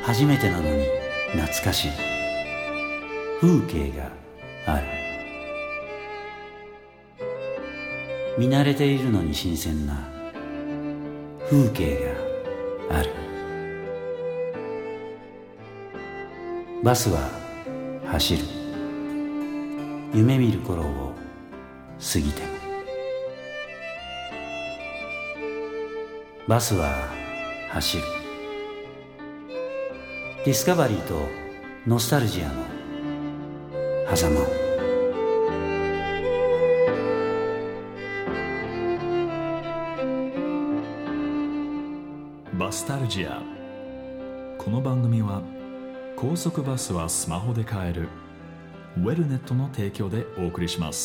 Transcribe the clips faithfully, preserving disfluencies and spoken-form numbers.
初めてなのに懐かしい風景がある。見慣れているのに新鮮な風景がある。バスは走る。夢見る頃を過ぎても。バスは走る。ディスカバリーとノスタルジアの狭間を。 バスタルジア。この番組は高速バスはスマホで買えるウェルネットの提供でお送りします。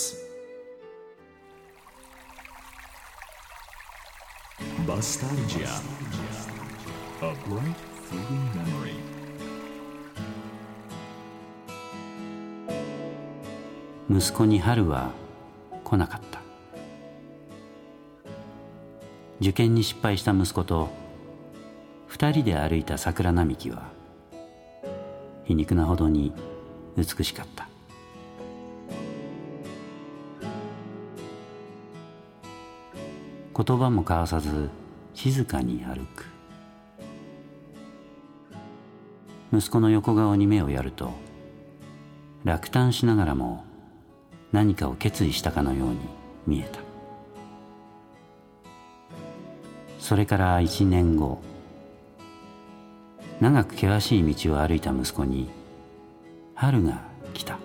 バスタルジア A bright fleeting memory。 息子に春は来なかった。受験に失敗した息子と二人で歩いた桜並木は皮肉なほどに美しかった。言葉も交わさず静かに歩く。息子の横顔に目をやると落胆しながらも何かを決意したかのように見えた。それから一年後、長く険しい道を歩いた息子に春が来た。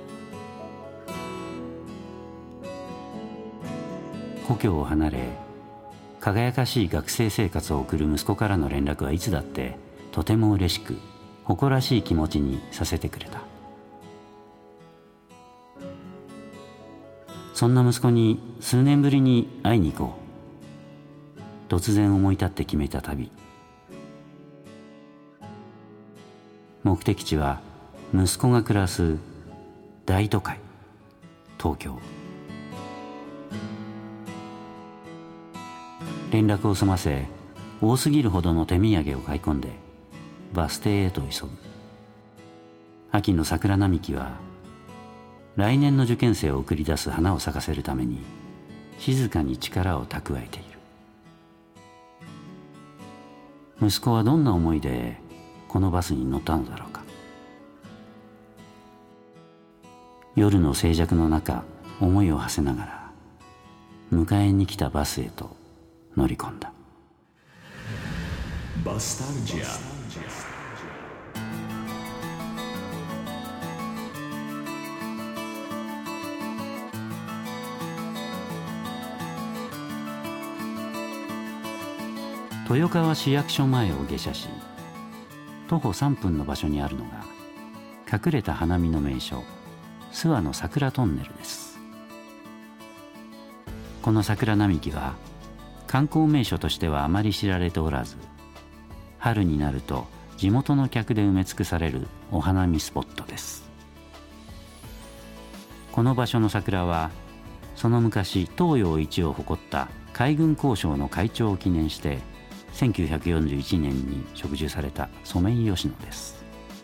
故郷を離れ輝かしい学生生活を送る息子からの連絡はいつだってとても嬉しく誇らしい気持ちにさせてくれた。そんな息子に数年ぶりに会いに行こう。突然思い立って決めた旅。目的地は息子が暮らす大都会、東京。連絡を済ませ、多すぎるほどの手土産を買い込んでバス停へと急ぐ。秋の桜並木は来年の受験生を送り出す花を咲かせるために静かに力を蓄えている。息子はどんな思いでこのバスに乗ったのだろうか。夜の静寂の中、思いを馳せながら迎えに来たバスへと乗り込んだ。 バスタルジア。 豊川市役所前を下車し、徒歩さんぷんの場所にあるのが隠れた花見の名所、諏訪の桜トンネルです。この桜並木は観光名所としてはあまり知られておらず、春になると地元の客で埋め尽くされるお花見スポットです。この場所の桜はその昔東洋一を誇った海軍工廠の会長を記念してせんきゅうひゃくよんじゅういちねんに植樹されたソメイヨシノです。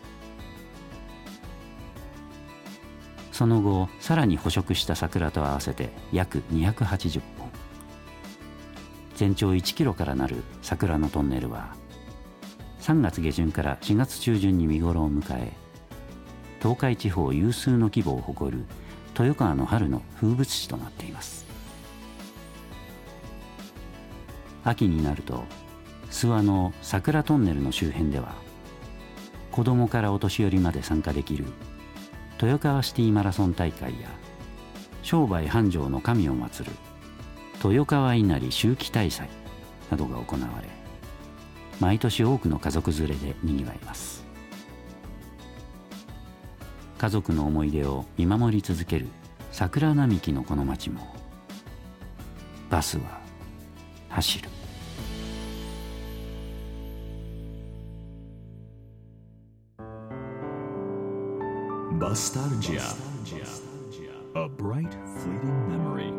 その後さらに捕食した桜と合わせて約にひゃくはちじゅっぽん、全長いちキロからなる桜のトンネルはさんがつげじゅんからしがつちゅうじゅんに見頃を迎え、東海地方有数の規模を誇る豊川の春の風物詩となっています。秋になると諏訪の桜トンネルの周辺では子どもからお年寄りまで参加できる豊川シティマラソン大会や商売繁盛の神を祀る豊川稲荷秋季大祭などが行われ、毎年多くの家族連れでにぎわいます。家族の思い出を見守り続ける桜並木のこの町もバスは走る。 バスタルジア A bright fleeting memory。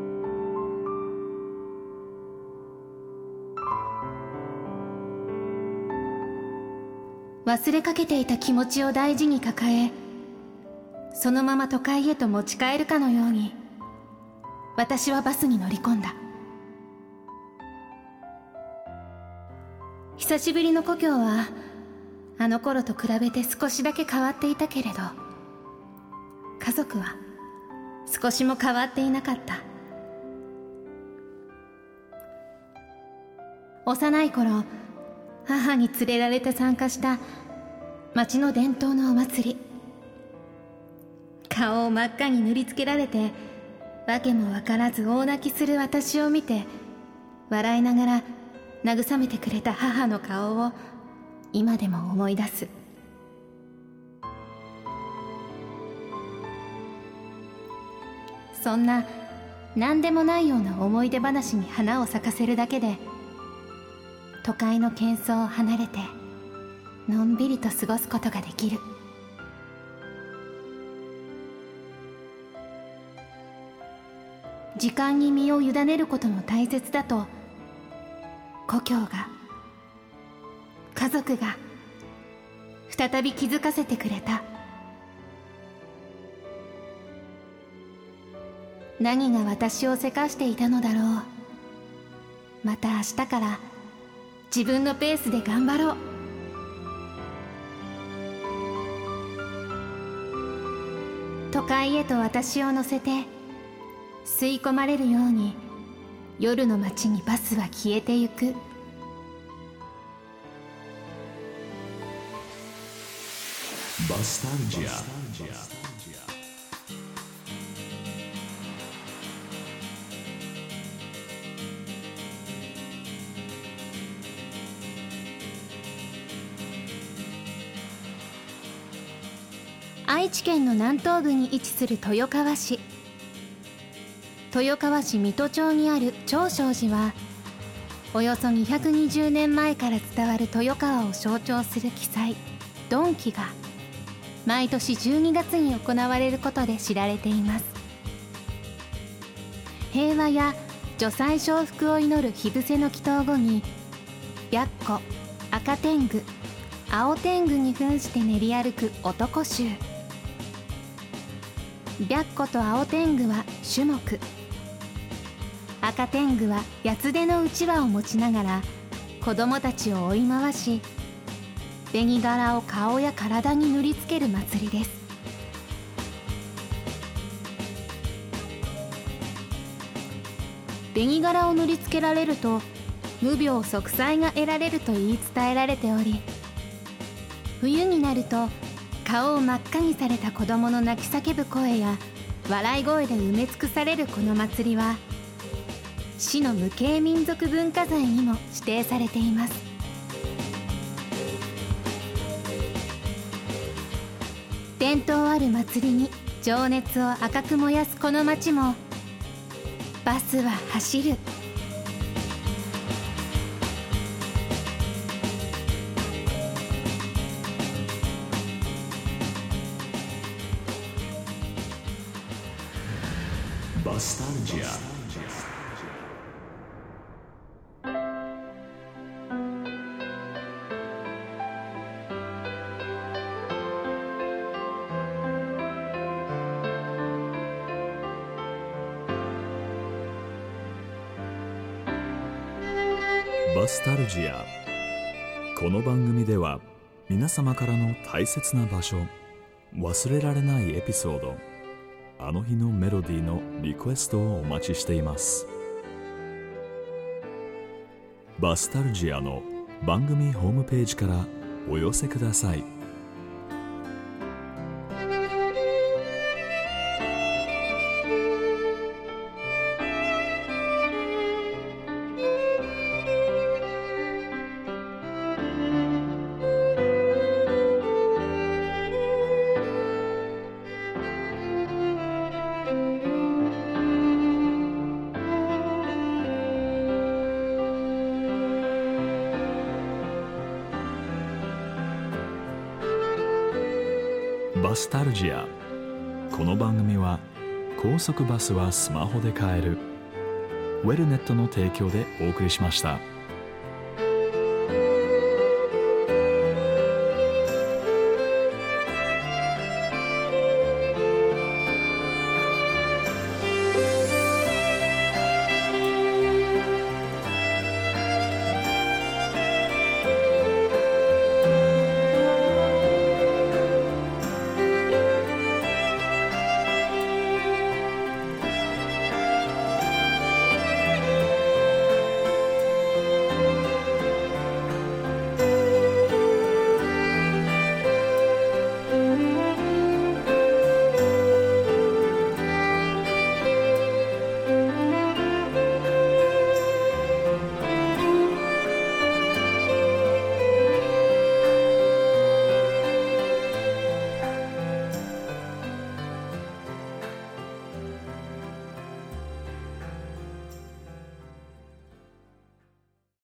忘れかけていた気持ちを大事に抱え、そのまま都会へと持ち帰るかのように、私はバスに乗り込んだ。久しぶりの故郷はあの頃と比べて少しだけ変わっていたけれど、家族は少しも変わっていなかった。幼い頃、母に連れられて参加した町の伝統のお祭り。顔を真っ赤に塗りつけられて、わけもわからず大泣きする私を見て、笑いながら慰めてくれた母の顔を今でも思い出す。そんな何でもないような思い出話に花を咲かせるだけで、都会の喧騒を離れてのんびりと過ごすことができる。時間に身を委ねることも大切だと、故郷が、家族が再び気づかせてくれた。何が私をせかしていたのだろう。また明日から自分のペースで頑張ろう。都会へと私を乗せて吸い込まれるように、夜の街にバスは消えてゆく。 バスタルジア。 愛知県の南東部に位置する豊川市。豊川市水戸町にある長勝寺は、およそにひゃくにじゅうねんまえから伝わる豊川を象徴する奇祭、ドンキが毎年じゅうにがつに行われることで知られています。平和や女祭承服を祈る火伏せの祈祷後に、白虎、赤天狗、青天狗に扮して練り歩く男衆。白虎と青天狗は種目、赤天狗は八つ手のうちわを持ちながら子供たちを追い回し、紅柄を顔や体に塗りつける祭りです。紅柄を塗りつけられると無病息災が得られると言い伝えられており、冬になると顔を真っ赤にされた子供の泣き叫ぶ声や笑い声で埋め尽くされるこの祭りは、市の無形民族文化財にも指定されています。伝統ある祭りに情熱を赤く燃やすこの街も、バスは走る。 バスタルジア。バスタルジア。この番組では皆様からの大切な場所、忘れられないエピソード、あの日のメロディーのリクエストをお待ちしています。バスタルジアの番組ホームページからお寄せください。バスタルジア。この番組は高速バスはスマホで買えるウェルネットの提供でお送りしました。